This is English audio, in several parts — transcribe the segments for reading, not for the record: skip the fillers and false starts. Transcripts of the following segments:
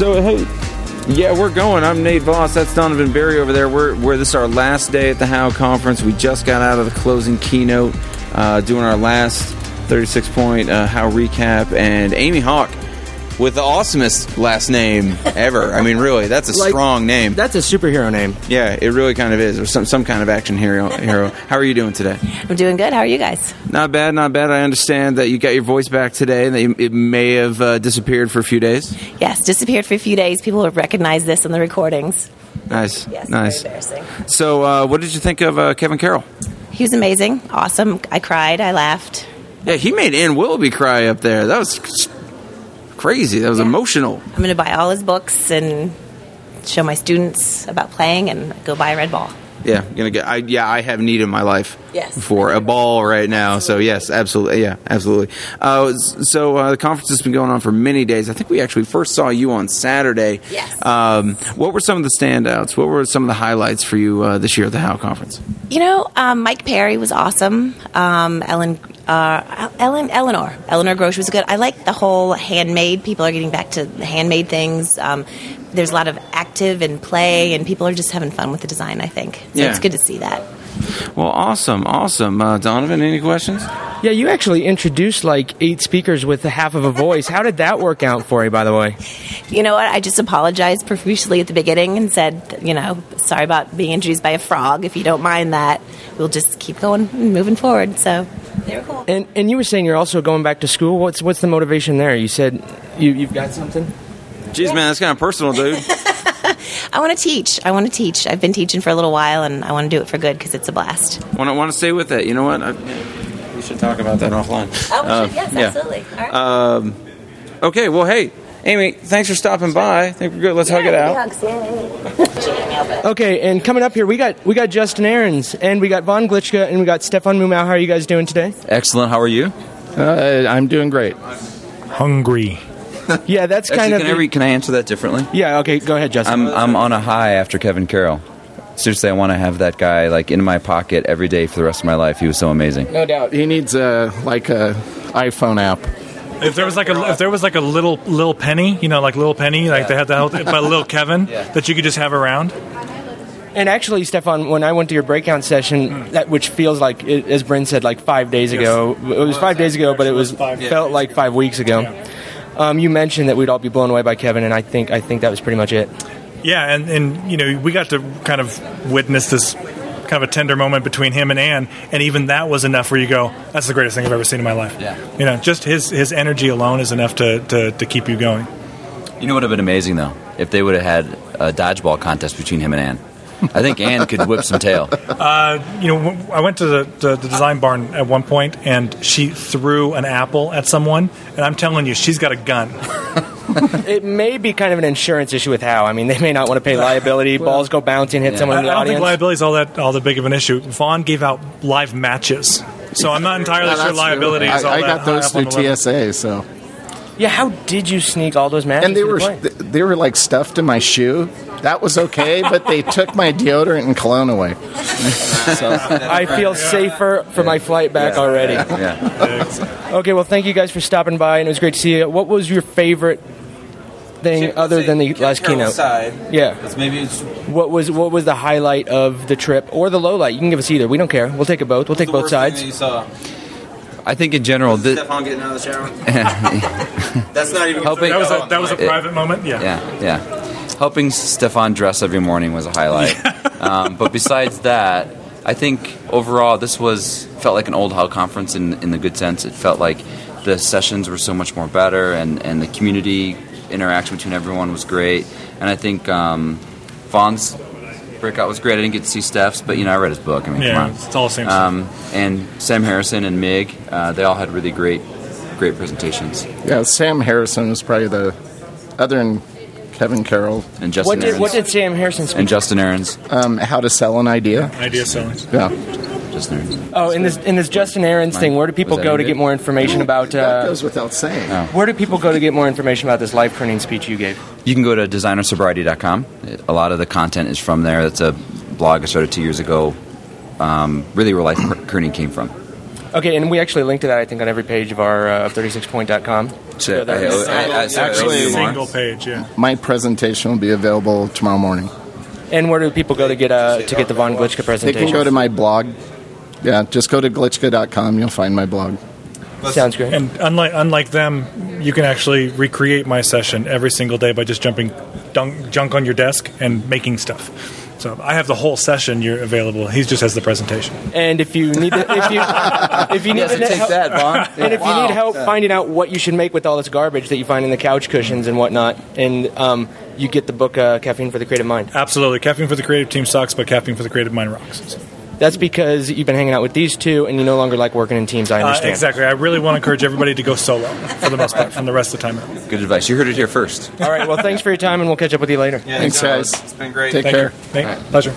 So, hey, yeah, we're going. I'm Nate Voss. That's Donovan Berry over there. This is our last day at the Howe Conference. We just got out of the closing keynote, doing our last 36-point Howe recap. And Amy Hawk with the awesomest last name ever. I mean, really, that's a strong name. That's a superhero name. Yeah, it really kind of is. Or some kind of action hero. How are you doing today? I'm doing good. How are you guys? Not bad, not bad. I understand that you got your voice back today and that it may have disappeared for a few days. Yes, disappeared for a few days. People have recognized this in the recordings. Nice. Yes, nice. very embarrassing. So, what did you think of Kevin Carroll? He was amazing. Awesome. I cried. I laughed. Yeah, he made Ann Willoughby cry up there. That was crazy. That was emotional. I'm going to buy all his books and show my students about playing and go buy a red ball. Yeah, I have need in my life Yes. for a ball right now. Absolutely. So yes, absolutely, yeah, absolutely. So the conference has been going on for many days. I think we actually first saw you on Saturday. Yes. What were some of the standouts? What were some of the highlights for you this year at the Howe Conference? Mike Perry was awesome. Eleanor Grosh was good. I like the whole handmade. People are getting back to the handmade things. There's a lot of active and play, and people are just having fun with the design, I think. So It's good to see that. Well, awesome. Donovan, any questions? Yeah, you actually introduced 8 speakers with half of a voice. How did that work out for you, by the way? You know what? I just apologized profusely at the beginning and said, sorry about being introduced by a frog. If you don't mind that, we'll just keep going and moving forward. So they were cool. And you were saying you're also going back to school. What's the motivation there? You said you've got something? Jeez, man, that's kind of personal, dude. I want to teach. I've been teaching for a little while, and I want to do it for good because it's a blast. Want to stay with it. You know what? We should talk about that offline. Oh, we should. Yes, absolutely. All right. Okay, well, hey, Amy, thanks for stopping by. I think we're good. Let's hug it out. Hugs, Okay, and coming up here, we got Justin Ahrens, and we got Von Glitschka, and we got Stefan Mumau. How are you guys doing today? Excellent. How are you? I'm doing great. Hungry. Yeah, that's kind of... Can I answer that differently? Yeah, okay, go ahead, Justin. I'm on a high after Kevin Carroll. Seriously, I want to have that guy in my pocket every day for the rest of my life. He was so amazing. No doubt. He needs a iPhone app. If there was a little penny, like Little Penny, they had that by Little Kevin that you could just have around. And actually, Stefan, when I went to your breakout session, which feels like, as Bryn said, 5 days ago. It was 5 days ago, but felt like 5 weeks ago. Yeah. You mentioned that we'd all be blown away by Kevin, and I think that was pretty much it. Yeah, and we got to kind of witness this kind of a tender moment between him and Ann, and even that was enough where you go, that's the greatest thing I've ever seen in my life. Yeah. Just his energy alone is enough to keep you going. You know what would have been amazing, though? If they would have had a dodgeball contest between him and Ann. I think Ann could whip some tail. I went to the design barn at one point, and she threw an apple at someone, and I'm telling you, she's got a gun. It may be kind of an insurance issue with Howe. I mean, they may not want to pay liability. Balls go bouncing, hit someone in the I don't audience. think liability is all that big of an issue. Vaughn gave out live matches, so I'm not entirely sure liability is all I that got those high up on through the TSA, so... Yeah, how did you sneak all those matches? And they were stuffed in my shoe. That was okay, but they took my deodorant and cologne away. So I feel safer for my flight back already. Yeah. Okay, well, thank you guys for stopping by, and it was great to see you. What was your favorite thing other than the last keynote? Yeah. What was the highlight of the trip or the low light? You can give us either. We don't care. We'll take it both. We'll take both sides. I think in general, Stefan getting out of the shower. That's not even helping. That was a private moment. Yeah. Helping Stefan dress every morning was a highlight. But besides that, I think overall this felt like an old Howe conference in the good sense. It felt like the sessions were so much more better, and the community interaction between everyone was great. And I think Vaughn's breakout was great. I didn't get to see Steph's, but I read his book. I mean, come on. It's all the same stuff. And Sam Harrison and Mig, they all had really great presentations. Yeah, Sam Harrison was probably the other than Kevin Carroll and Justin Ahrens. What did Sam Harrison speak? And Justin Ahrens. How to sell an idea. Idea selling. Yeah. Justin Ahrens. Oh, in this Justin Ahrens thing, where do people go to get more information about? That goes without saying. Where do people go to get more information about this life printing speech you gave? You can go to designersobriety.com. A lot of the content is from there. That's a blog I started 2 years ago. Really, where life kerning came from. Okay, and we actually link to that, I think, on every page of our 36point.com. Actually, single page, yeah. My presentation will be available tomorrow morning. And where do people go to get the Von Glitchka presentation? They can go to my blog. Yeah, just go to glitchka.com. You'll find my blog. Sounds great. And unlike them, you can actually recreate my session every single day by just jumping junk on your desk and making stuff. So I have the whole session available. He just has the presentation. And if you need to, if you need to take that, Vaughn. And if you need help finding out what you should make with all this garbage that you find in the couch cushions and whatnot, and you get the book Caffeine for the Creative Mind. Absolutely. Caffeine for the Creative Team sucks, but Caffeine for the Creative Mind rocks. That's because you've been hanging out with these two and you no longer like working in teams, I understand. Exactly. I really want to encourage everybody to go solo for the most part from the rest of the time out. Good advice. You heard it here first. All right. Well, thanks for your time, and we'll catch up with you later. Yeah, Thanks, guys. It's been great. Take care. Right. Pleasure.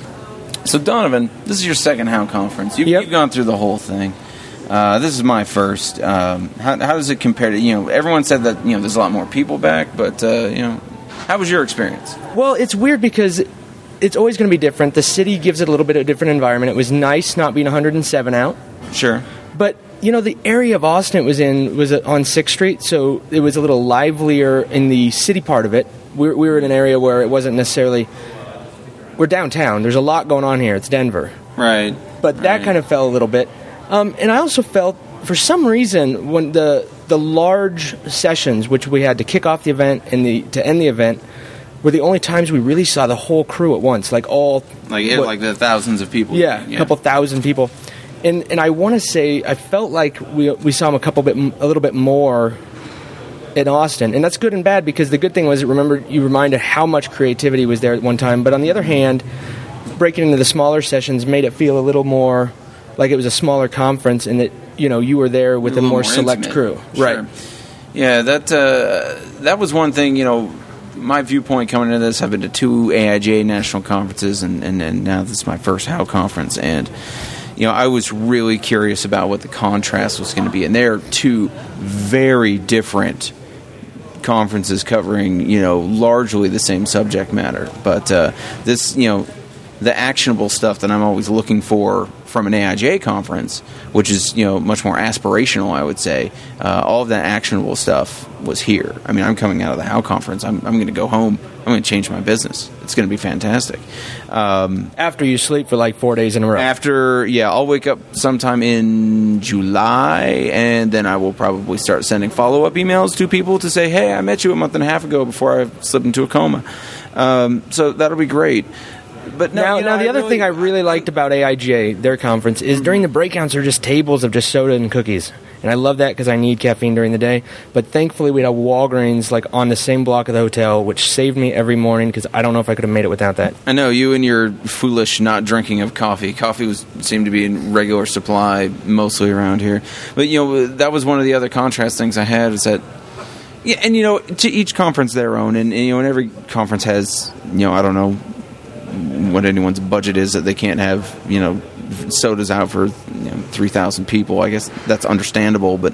So, Donovan, this is your second How conference. You've gone through the whole thing. This is my first. How does it compare to, everyone said that, there's a lot more people back, but, how was your experience? Well, it's weird because it's always going to be different. The city gives it a little bit of a different environment. It was nice not being 107 out. Sure. But, the area of Austin it was in was on 6th Street, so it was a little livelier in the city part of it. We were in an area where it wasn't necessarily... We're downtown. There's a lot going on here. It's Denver. Right. But that kind of fell a little bit. And I also felt, for some reason, when the large sessions, which we had to kick off the event and to end the event, were the only times we really saw the whole crew at once, like the thousands of people. Yeah, a couple thousand people. And I want to say I felt like we saw them a little bit more in Austin, and that's good and bad because the good thing was you reminded how much creativity was there at one time. But on the other hand, breaking into the smaller sessions made it feel a little more like it was a smaller conference, and that you were there with a more select intimate. crew. Sure. Right. Yeah, that was one thing. My viewpoint coming into this, I've been to 2 AIGA national conferences, and now this is my first How conference, and I was really curious about what the contrast was going to be, and they're 2 very different conferences covering largely the same subject matter, but this the actionable stuff that I'm always looking for from an AIGA conference, which is much more aspirational, I would say. All of that actionable stuff was here. I mean, I'm coming out of the How conference. I'm going to go home. I'm going to change my business. It's going to be fantastic. After you sleep for like 4 days in a row. I'll wake up sometime in July, and then I will probably start sending follow-up emails to people to say, hey, I met you a month and a half ago before I slipped into a coma. So that'll be great. But now the other thing I really liked about AIGA, their conference, is during the breakouts are just tables of just soda and cookies. And I love that because I need caffeine during the day. But thankfully we had a Walgreens on the same block of the hotel, which saved me every morning because I don't know if I could have made it without that. I know, you and your foolish not drinking of coffee. Coffee seemed to be in regular supply mostly around here. But, that was one of the other contrast things I had is that, yeah, and, to each conference their own. And every conference has, I don't know what anyone's budget is that they can't have, sodas out for 3,000 people. I guess that's understandable, but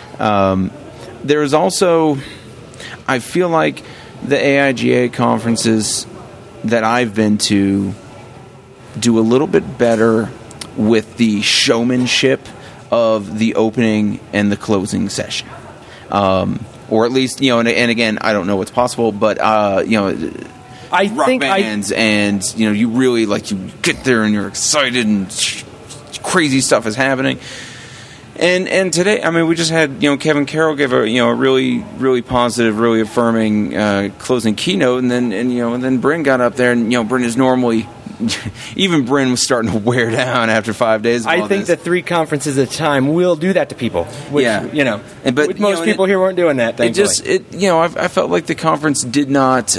there is also, I feel like the AIGA conferences that I've been to do a little bit better with the showmanship of the opening and the closing session, or at least and again, I don't know what's possible, but I rock think bands and you really you get there and you're excited and crazy stuff is happening. And today, I mean, we just had Kevin Carroll give a really really positive, really affirming closing keynote, and then Bryn got up there, and Bryn is normally even Bryn was starting to wear down after 5 days. I think that 3 conferences at a time will do that to people. Which, but most people here weren't doing that. Thankfully. I felt like the conference did not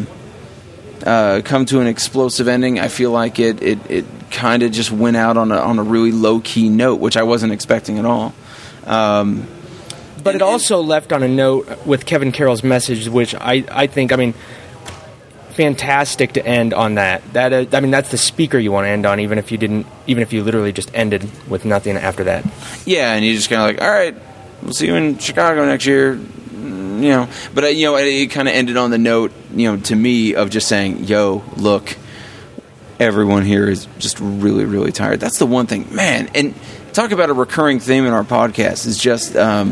come to an explosive ending. I feel like it kind of just went out on a really low key note, which I wasn't expecting at all. But it also left on a note with Kevin Carroll's message, which I think, fantastic to end on that. That's the speaker you want to end on, even if you literally just ended with nothing after that. Yeah, and you just kind of like, all right, we'll see you in Chicago next year. But it kind of ended on the note, to me, of just saying, yo, look, everyone here is just really, really tired. That's the one thing, man. And talk about a recurring theme in our podcast is just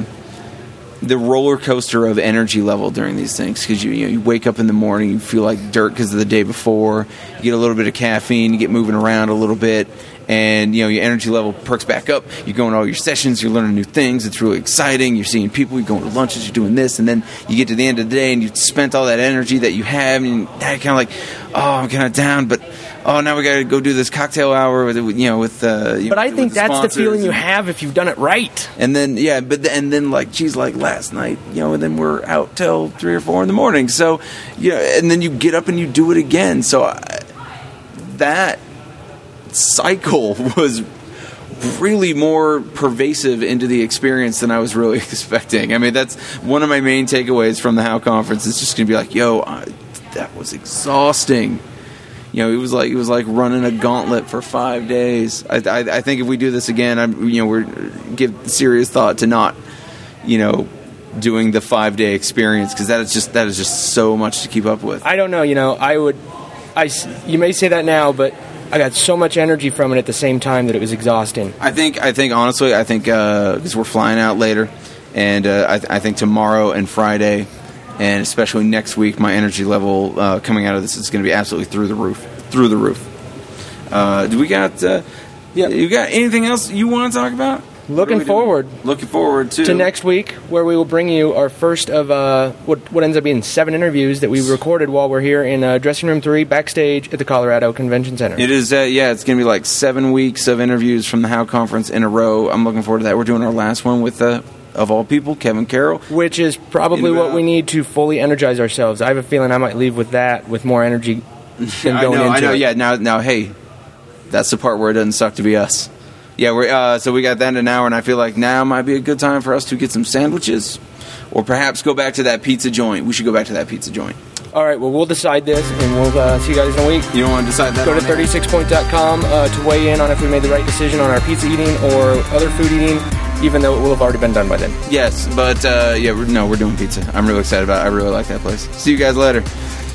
the roller coaster of energy level during these things, because you wake up in the morning, you feel like dirt because of the day before, you get a little bit of caffeine, you get moving around a little bit, and your energy level perks back up. You're going to all your sessions, you're learning new things, it's really exciting, you're seeing people, you're going to lunches, you're doing this, and then you get to the end of the day and you've spent all that energy that you have, and you're kind of like, oh, I'm kind of down, but now we got to go do this cocktail hour with But I think that's the feeling you have if you've done it right. And then geez, like last night, and then we're out till 3 or 4 in the morning. So, and then you get up and you do it again. So that cycle was really more pervasive into the experience than I was really expecting. I mean, that's one of my main takeaways from the HOW conference. It's just going to be like, that was exhausting. It was like running a gauntlet for 5 days. I think if we do this again, we're give serious thought to not, doing the 5-day experience, because that is just so much to keep up with. I don't know. You may say that now, but I got so much energy from it at the same time that it was exhausting. I think honestly, because we're flying out later, and I think tomorrow and Friday, and especially next week, my energy level coming out of this is going to be absolutely through the roof. Do we got? You got anything else you want to talk about? Looking forward to next week, where we will bring you our first of what ends up being 7 interviews that we recorded while we're here in Dressing Room 3 backstage at the Colorado Convention Center. It is, it's going to be like 7 weeks of interviews from the HOW conference in a row. I'm looking forward to that. We're doing our last one with of all people, Kevin Carroll. Which is probably what we need to fully energize ourselves. I have a feeling I might leave with that, with more energy than going into it. I know, yeah. Now, hey, that's the part where it doesn't suck to be us. Yeah, so we got that in an hour, and I feel like now might be a good time for us to get some sandwiches, or perhaps go back to that pizza joint. We should go back to that pizza joint. All right, well, we'll decide this, and we'll see you guys in a week. You don't want to decide that? Go to 36point.com to weigh in on if we made the right decision on our pizza eating or other food eating, even though it will have already been done by then. Yes, but we're doing pizza. I'm really excited about it. I really like that place. See you guys later.